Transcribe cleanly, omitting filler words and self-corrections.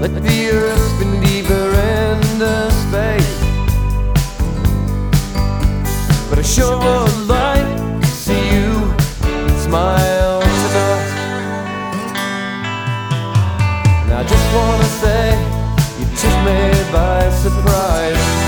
like the earth spin deeper into space. But I sure would like to see you smile tonight. And I just wanna say you took me by surprise.